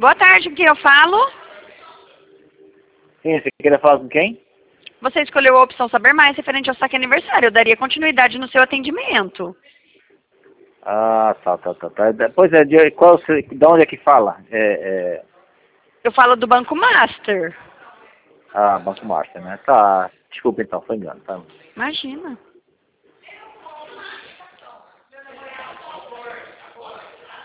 Boa tarde, com quem eu falo? Sim, você queria falar com quem? Você escolheu a opção Saber Mais referente ao saque aniversário. Eu daria continuidade no seu atendimento. Ah, tá. Pois é, de onde é que fala? Eu falo do Banco Master. Banco Master, né? Tá, desculpa então, foi engano, tá? Imagina.